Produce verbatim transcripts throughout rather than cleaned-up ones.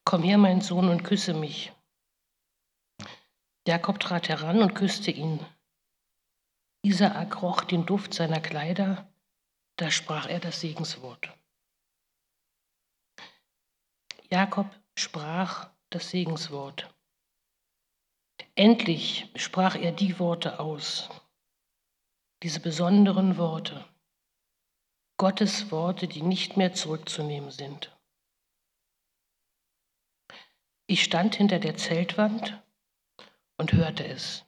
Komm her, mein Sohn, und küsse mich. Jakob trat heran und küsste ihn. Isaak roch den Duft seiner Kleider, da sprach er das Segenswort. Jakob sprach das Segenswort. Endlich sprach er die Worte aus, diese besonderen Worte, Gottes Worte, die nicht mehr zurückzunehmen sind. Ich stand hinter der Zeltwand und hörte es.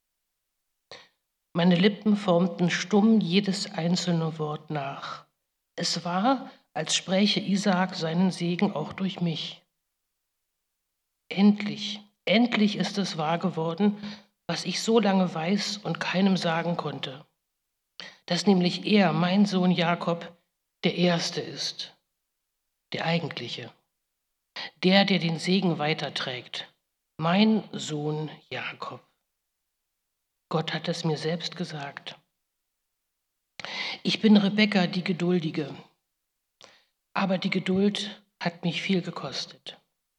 Meine Lippen formten stumm jedes einzelne Wort nach. Es war, als spräche Isaak seinen Segen auch durch mich. Endlich, endlich ist es wahr geworden, was ich so lange weiß und keinem sagen konnte. Dass nämlich er, mein Sohn Jakob, der Erste ist, der Eigentliche, der, der den Segen weiterträgt. Mein Sohn Jakob. Gott hat es mir selbst gesagt. Ich bin Rebekka, die Geduldige, aber die Geduld hat mich viel gekostet.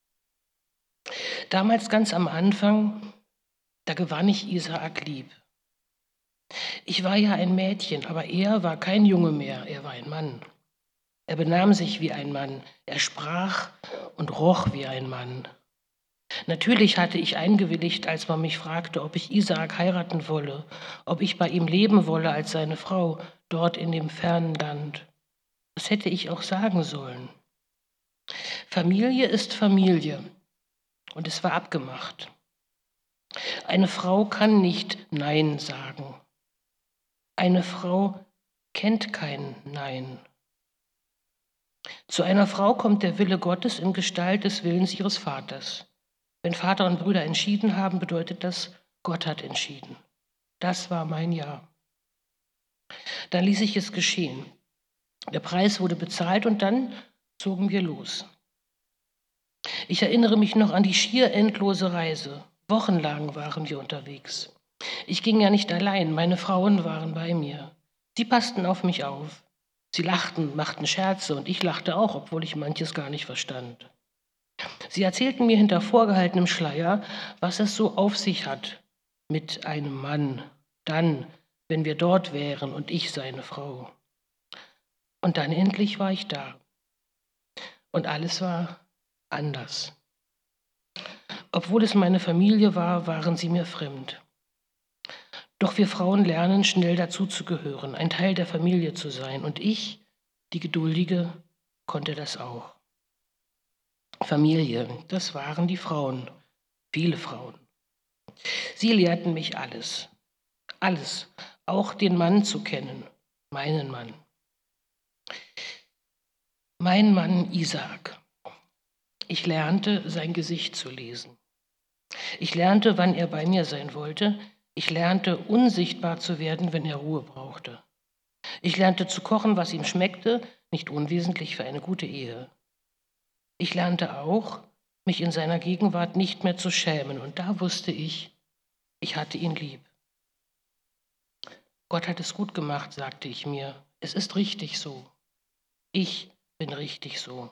Damals ganz am Anfang, da gewann ich Isaak lieb. Ich war ja ein Mädchen, aber er war kein Junge mehr, er war ein Mann. Er benahm sich wie ein Mann, er sprach und roch wie ein Mann. Natürlich hatte ich eingewilligt, als man mich fragte, ob ich Isaak heiraten wolle, ob ich bei ihm leben wolle als seine Frau, dort in dem fernen Land. Das hätte ich auch sagen sollen. Familie ist Familie und es war abgemacht. Eine Frau kann nicht Nein sagen. Eine Frau kennt kein Nein. Zu einer Frau kommt der Wille Gottes in Gestalt des Willens ihres Vaters. Wenn Vater und Brüder entschieden haben, bedeutet das, Gott hat entschieden. Das war mein Ja. Dann ließ ich es geschehen. Der Preis wurde bezahlt und dann zogen wir los. Ich erinnere mich noch an die schier endlose Reise. Wochenlang waren wir unterwegs. Ich ging ja nicht allein, meine Frauen waren bei mir. Sie passten auf mich auf. Sie lachten, machten Scherze und ich lachte auch, obwohl ich manches gar nicht verstand. Sie erzählten mir hinter vorgehaltenem Schleier, was es so auf sich hat mit einem Mann, dann, wenn wir dort wären und ich seine Frau. Und dann endlich war ich da. Und alles war anders. Obwohl es meine Familie war, waren sie mir fremd. Doch wir Frauen lernen schnell dazu zu gehören, ein Teil der Familie zu sein. Und ich, die Geduldige, konnte das auch. Familie, das waren die Frauen, viele Frauen. Sie lehrten mich alles, alles, auch den Mann zu kennen, meinen Mann. Mein Mann Isaak. Ich lernte, sein Gesicht zu lesen. Ich lernte, wann er bei mir sein wollte. Ich lernte, unsichtbar zu werden, wenn er Ruhe brauchte. Ich lernte zu kochen, was ihm schmeckte, nicht unwesentlich für eine gute Ehe. Ich lernte auch, mich in seiner Gegenwart nicht mehr zu schämen. Und da wusste ich, ich hatte ihn lieb. Gott hat es gut gemacht, sagte ich mir. Es ist richtig so. Ich bin richtig so.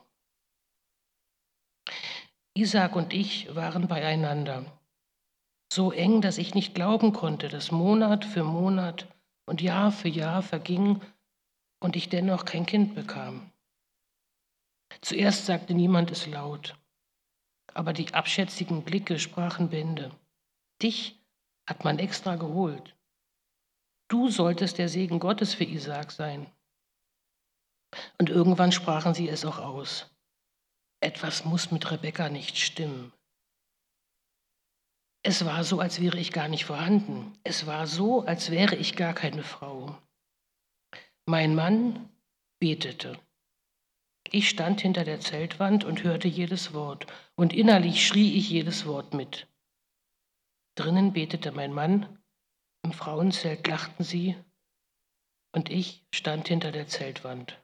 Isaak und ich waren beieinander. So eng, dass ich nicht glauben konnte, dass Monat für Monat und Jahr für Jahr verging und ich dennoch kein Kind bekam. Zuerst sagte niemand es laut, aber die abschätzigen Blicke sprachen Bände. Dich hat man extra geholt. Du solltest der Segen Gottes für Isaak sein. Und irgendwann sprachen sie es auch aus. Etwas muss mit Rebekka nicht stimmen. Es war so, als wäre ich gar nicht vorhanden. Es war so, als wäre ich gar keine Frau. Mein Mann betete. Ich stand hinter der Zeltwand und hörte jedes Wort. Und innerlich schrie ich jedes Wort mit. Drinnen betete mein Mann, im Frauenzelt lachten sie und ich stand hinter der Zeltwand.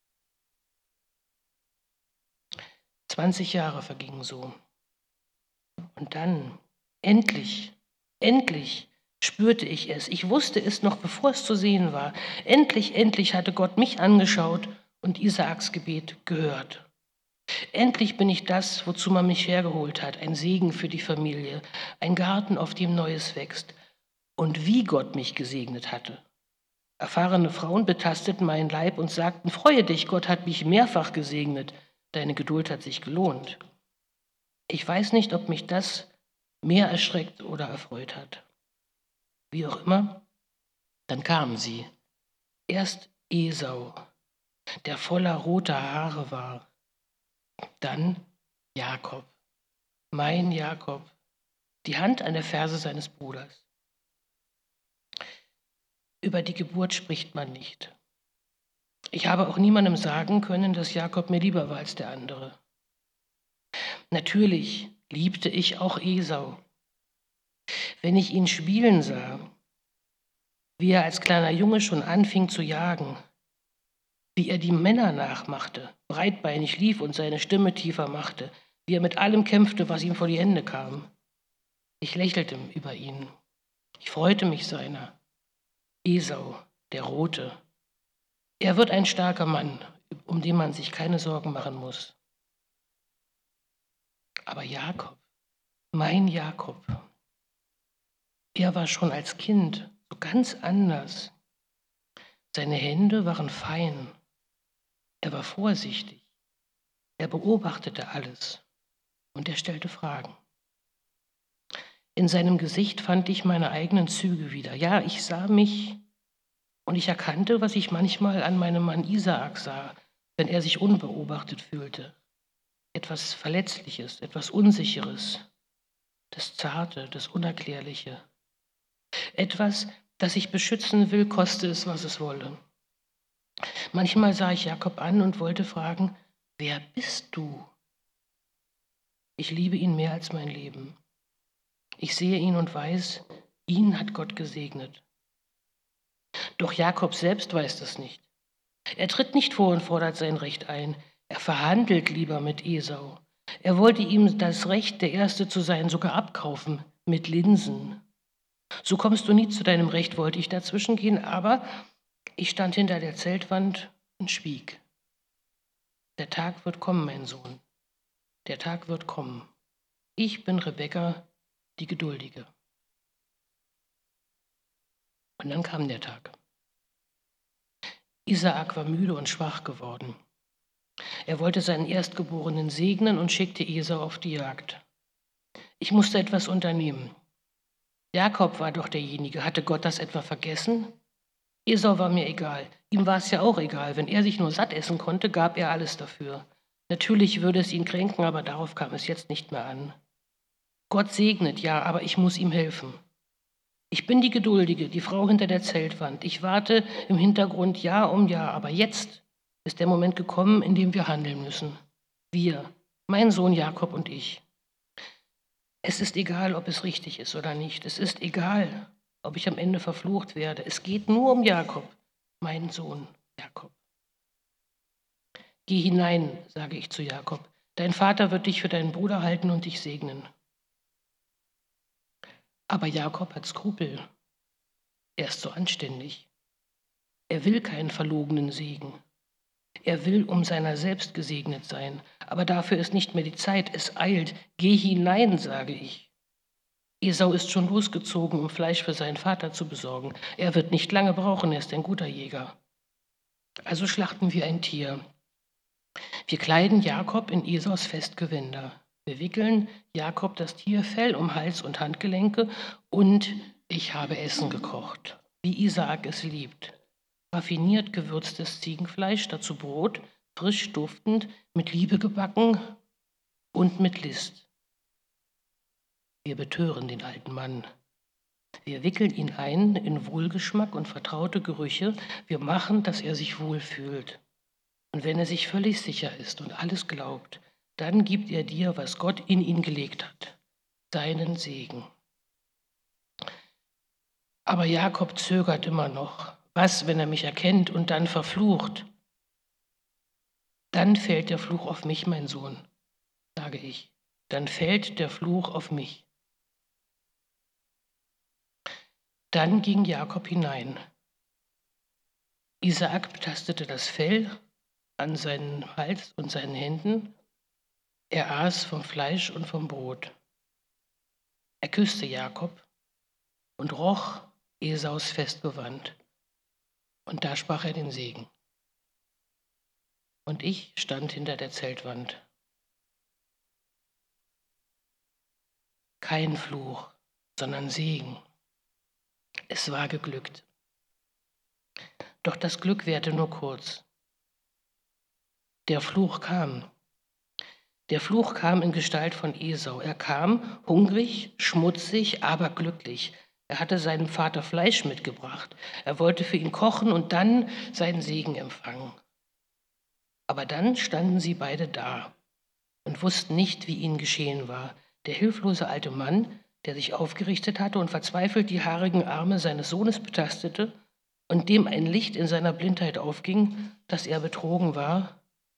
Zwanzig Jahre vergingen so. Und dann, endlich, endlich spürte ich es. Ich wusste es noch, bevor es zu sehen war. Endlich, endlich hatte Gott mich angeschaut und Isaaks Gebet gehört. Endlich bin ich das, wozu man mich hergeholt hat, ein Segen für die Familie, ein Garten, auf dem Neues wächst. Und wie Gott mich gesegnet hatte. Erfahrene Frauen betasteten meinen Leib und sagten, freue dich, Gott hat mich mehrfach gesegnet, deine Geduld hat sich gelohnt. Ich weiß nicht, ob mich das mehr erschreckt oder erfreut hat. Wie auch immer, dann kamen sie. Erst Esau, der voller roter Haare war. Dann Jakob, mein Jakob, die Hand an der Ferse seines Bruders. Über die Geburt spricht man nicht. Ich habe auch niemandem sagen können, dass Jakob mir lieber war als der andere. Natürlich liebte ich auch Esau. Wenn ich ihn spielen sah, wie er als kleiner Junge schon anfing zu jagen, wie er die Männer nachmachte, breitbeinig lief und seine Stimme tiefer machte, wie er mit allem kämpfte, was ihm vor die Hände kam. Ich lächelte über ihn. Ich freute mich seiner. Esau, der Rote. Er wird ein starker Mann, um den man sich keine Sorgen machen muss. Aber Jakob, mein Jakob, er war schon als Kind so ganz anders. Seine Hände waren fein. Er war vorsichtig. Er beobachtete alles und er stellte Fragen. In seinem Gesicht fand ich meine eigenen Züge wieder. Ja, ich sah mich und ich erkannte, was ich manchmal an meinem Mann Isaak sah, wenn er sich unbeobachtet fühlte. Etwas Verletzliches, etwas Unsicheres, das Zarte, das Unerklärliche. Etwas, das ich beschützen will, koste es, was es wolle. Manchmal sah ich Jakob an und wollte fragen, wer bist du? Ich liebe ihn mehr als mein Leben. Ich sehe ihn und weiß, ihn hat Gott gesegnet. Doch Jakob selbst weiß das nicht. Er tritt nicht vor und fordert sein Recht ein. Er verhandelt lieber mit Esau. Er wollte ihm das Recht, der Erste zu sein, sogar abkaufen, mit Linsen. So kommst du nie zu deinem Recht, wollte ich dazwischen gehen, aber ich stand hinter der Zeltwand und schwieg. Der Tag wird kommen, mein Sohn. Der Tag wird kommen. Ich bin Rebekka, die Geduldige. Und dann kam der Tag. Isaak war müde und schwach geworden. Er wollte seinen Erstgeborenen segnen und schickte Esau auf die Jagd. Ich musste etwas unternehmen. Jakob war doch derjenige. Hatte Gott das etwa vergessen? Esau war mir egal. Ihm war es ja auch egal. Wenn er sich nur satt essen konnte, gab er alles dafür. Natürlich würde es ihn kränken, aber darauf kam es jetzt nicht mehr an. Gott segnet, ja, aber ich muss ihm helfen. Ich bin die Geduldige, die Frau hinter der Zeltwand. Ich warte im Hintergrund Jahr um Jahr, aber jetzt ist der Moment gekommen, in dem wir handeln müssen. Wir, mein Sohn Jakob und ich. Es ist egal, ob es richtig ist oder nicht. Es ist egal, ob ich am Ende verflucht werde. Es geht nur um Jakob, mein Sohn Jakob. Geh hinein, sage ich zu Jakob. Dein Vater wird dich für deinen Bruder halten und dich segnen. Aber Jakob hat Skrupel. Er ist so anständig. Er will keinen verlogenen Segen. Er will um seiner selbst gesegnet sein. Aber dafür ist nicht mehr die Zeit. Es eilt. Geh hinein, sage ich. Esau ist schon losgezogen, um Fleisch für seinen Vater zu besorgen. Er wird nicht lange brauchen, er ist ein guter Jäger. Also schlachten wir ein Tier. Wir kleiden Jakob in Esaus Festgewänder. Wir wickeln Jakob das Tierfell um Hals und Handgelenke und ich habe Essen gekocht, wie Isaak es liebt. Raffiniert gewürztes Ziegenfleisch, dazu Brot, frisch duftend, mit Liebe gebacken und mit List. Wir betören den alten Mann. Wir wickeln ihn ein in Wohlgeschmack und vertraute Gerüche. Wir machen, dass er sich wohlfühlt. Und wenn er sich völlig sicher ist und alles glaubt, dann gibt er dir, was Gott in ihn gelegt hat, seinen Segen. Aber Jakob zögert immer noch. Was, wenn er mich erkennt und dann verflucht? Dann fällt der Fluch auf mich, mein Sohn, sage ich. Dann fällt der Fluch auf mich. Dann ging Jakob hinein. Isaak betastete das Fell an seinen Hals und seinen Händen Er aß vom Fleisch und vom Brot. Er küsste Jakob und roch Esaus Festgewand. Und da sprach er den Segen. Und ich stand hinter der Zeltwand. Kein Fluch, sondern Segen. Es war geglückt. Doch das Glück währte nur kurz. Der Fluch kam. Der Fluch kam in Gestalt von Esau. Er kam hungrig, schmutzig, aber glücklich. Er hatte seinem Vater Fleisch mitgebracht. Er wollte für ihn kochen und dann seinen Segen empfangen. Aber dann standen sie beide da und wussten nicht, wie ihnen geschehen war. Der hilflose alte Mann, der sich aufgerichtet hatte und verzweifelt die haarigen Arme seines Sohnes betastete und dem ein Licht in seiner Blindheit aufging, dass er betrogen war.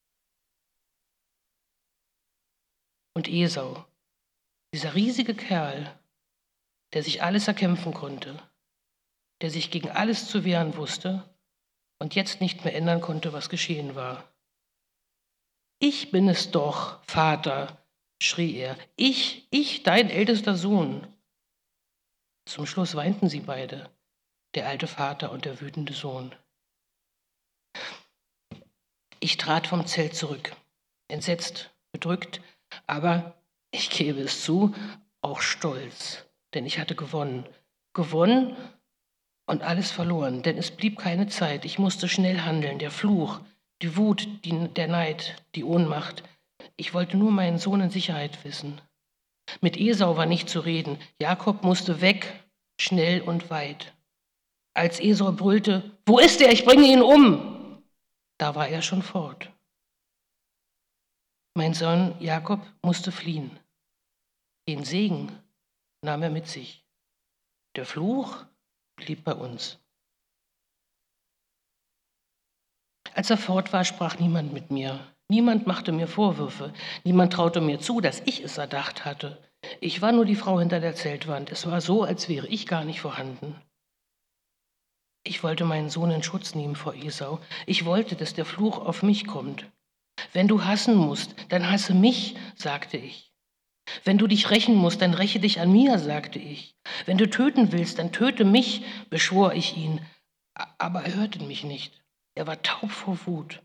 Und Esau, dieser riesige Kerl, der sich alles erkämpfen konnte, der sich gegen alles zu wehren wusste und jetzt nicht mehr ändern konnte, was geschehen war. Ich bin es doch, Vater, schrie er, ich, ich, dein ältester Sohn. Zum Schluss weinten sie beide, der alte Vater und der wütende Sohn. Ich trat vom Zelt zurück, entsetzt, bedrückt, aber, ich gebe es zu, auch stolz, denn ich hatte gewonnen. Gewonnen und alles verloren, denn es blieb keine Zeit. Ich musste schnell handeln. Der Fluch, die Wut, die, der Neid, die Ohnmacht. Ich wollte nur meinen Sohn in Sicherheit wissen. Mit Esau war nicht zu reden. Jakob musste weg, schnell und weit. Als Esau brüllte, wo ist er? Ich bringe ihn um! Da war er schon fort. Mein Sohn Jakob musste fliehen. Den Segen nahm er mit sich. Der Fluch blieb bei uns. Als er fort war, sprach niemand mit mir. Niemand machte mir Vorwürfe. Niemand traute mir zu, dass ich es erdacht hatte. Ich war nur die Frau hinter der Zeltwand. Es war so, als wäre ich gar nicht vorhanden. Ich wollte meinen Sohn in Schutz nehmen vor Esau. Ich wollte, dass der Fluch auf mich kommt. Wenn du hassen musst, dann hasse mich, sagte ich. Wenn du dich rächen musst, dann räche dich an mir, sagte ich. Wenn du töten willst, dann töte mich, beschwor ich ihn. Aber er hörte mich nicht. Er war taub vor Wut.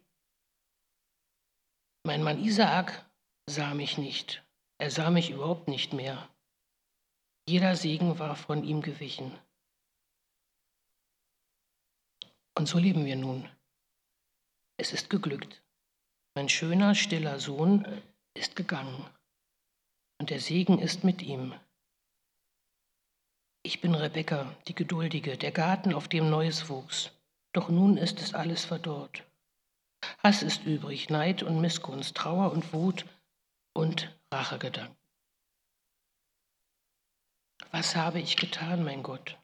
Mein Mann Isaak sah mich nicht. Er sah mich überhaupt nicht mehr. Jeder Segen war von ihm gewichen. Und so leben wir nun. Es ist geglückt. Mein schöner, stiller Sohn ist gegangen. Und der Segen ist mit ihm. Ich bin Rebekka, die Geduldige, der Garten, auf dem Neues wuchs. Doch nun ist es alles verdorrt. Hass ist übrig, Neid und Missgunst, Trauer und Wut und Rachegedanken. Was habe ich getan, mein Gott?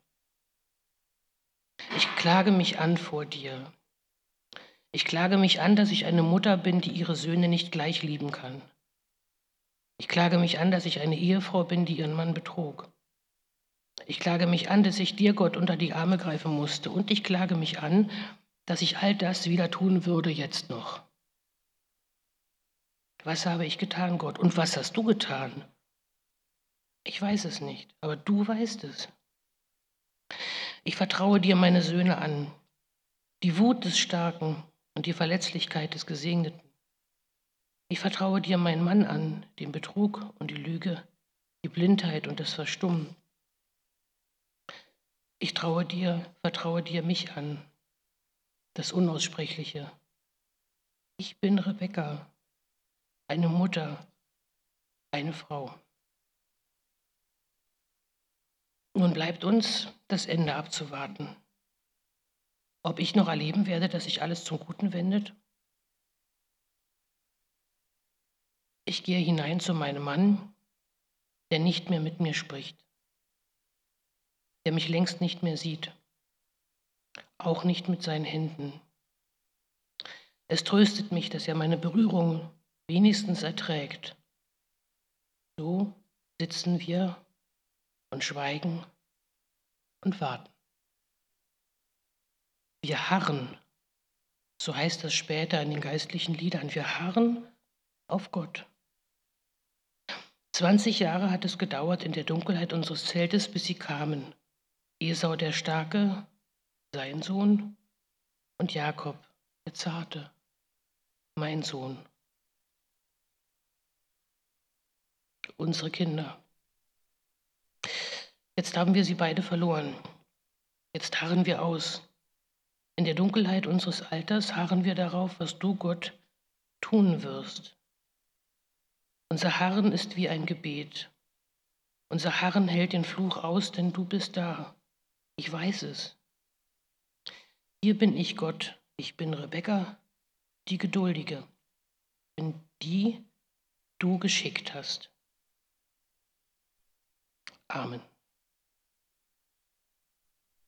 Ich klage mich an vor dir. Ich klage mich an, dass ich eine Mutter bin, die ihre Söhne nicht gleich lieben kann. Ich klage mich an, dass ich eine Ehefrau bin, die ihren Mann betrog. Ich klage mich an, dass ich dir, Gott, unter die Arme greifen musste. Und ich klage mich an, dass ich all das wieder tun würde jetzt noch. Was habe ich getan, Gott? Und was hast du getan? Ich weiß es nicht, aber du weißt es. Ich vertraue dir meine Söhne an, die Wut des Starken und die Verletzlichkeit des Gesegneten. Ich vertraue dir meinen Mann an, den Betrug und die Lüge, die Blindheit und das Verstummen. Ich traue dir, vertraue dir mich an, das Unaussprechliche. Ich bin Rebekka, eine Mutter, eine Frau. Nun bleibt uns das Ende abzuwarten. Ob ich noch erleben werde, dass sich alles zum Guten wendet? Ich gehe hinein zu meinem Mann, der nicht mehr mit mir spricht, der mich längst nicht mehr sieht, auch nicht mit seinen Händen. Es tröstet mich, dass er meine Berührung wenigstens erträgt. So sitzen wir und schweigen und warten. Wir harren, so heißt das später in den geistlichen Liedern, wir harren auf Gott. Zwanzig Jahre hat es gedauert in der Dunkelheit unseres Zeltes, bis sie kamen. Esau der Starke, sein Sohn, und Jakob der Zarte, mein Sohn. Unsere Kinder. Jetzt haben wir sie beide verloren. Jetzt harren wir aus. In der Dunkelheit unseres Alters harren wir darauf, was du, Gott, tun wirst. Unser Harren ist wie ein Gebet. Unser Harren hält den Fluch aus, denn du bist da. Ich weiß es. Hier bin ich, Gott. Ich bin Rebekka, die Geduldige. Ich bin die du geschickt hast. Amen.